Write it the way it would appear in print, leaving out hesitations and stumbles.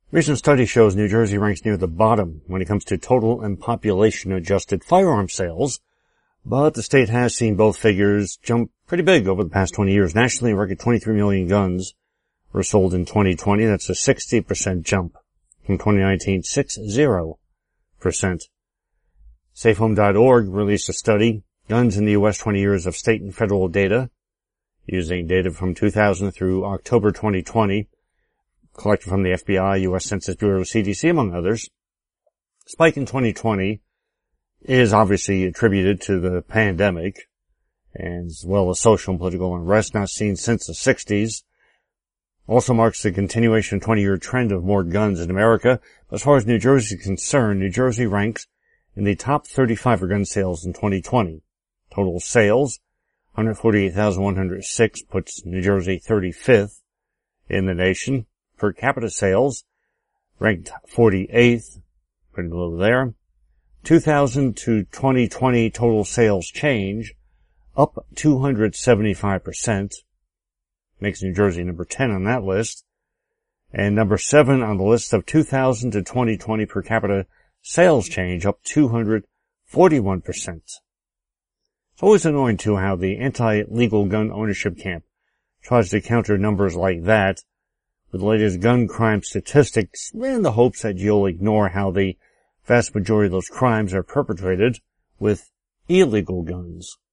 Recent study shows New Jersey ranks near the bottom when it comes to total and population-adjusted firearm sales, but the state has seen both figures jump pretty big over the past 20 years. Nationally, a record 23 million guns were sold in 2020. That's a 60% jump from 2019, 60%. SafeHome.org released a study, Guns in the U.S. 20 Years of State and Federal Data, using data from 2000 through October 2020, collected from the FBI, U.S. Census Bureau, CDC, among others. Spike in 2020 is obviously attributed to the pandemic, as well as social and political unrest not seen since the 60s. Also marks the continuation of 20-year trend of more guns in America. As far as New Jersey is concerned, New Jersey ranks in the top 35 for gun sales in 2020. Total sales, 148,106, puts New Jersey 35th in the nation. Per capita sales, ranked 48th, pretty low there. 2000 to 2020 total sales change, up 275%. Makes New Jersey number 10 on that list. And number 7 on the list of 2000 to 2020 per capita sales change, up 241%. It's always annoying, too, how the anti-legal gun ownership camp tries to counter numbers like that with the latest gun crime statistics in the hopes that you'll ignore how the vast majority of those crimes are perpetrated with illegal guns.